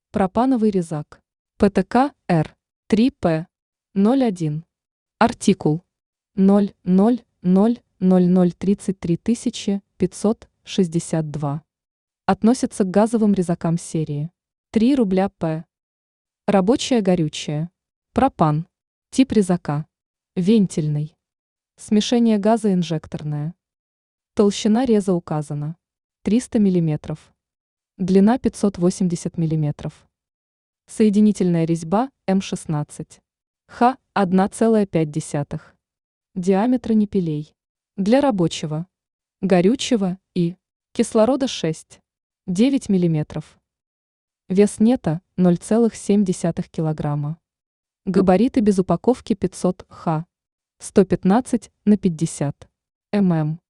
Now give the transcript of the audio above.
Пропановый резак. ПТК Р3П01. Артикул 000033562. Относится к газовым резакам серии 3 рубля П. Рабочее горючее. Пропан. Тип резака. Вентильный. Смешение газа инжекторное. Толщина реза указана. 300 мм. Длина 580 мм. Соединительная резьба М16. Х 1,5. Диаметра ниппелей. Для рабочего, горючего и кислорода 6. 9 мм. Вес нета 0,7 кг. Габариты без упаковки 500 х. 115 на 50 мм.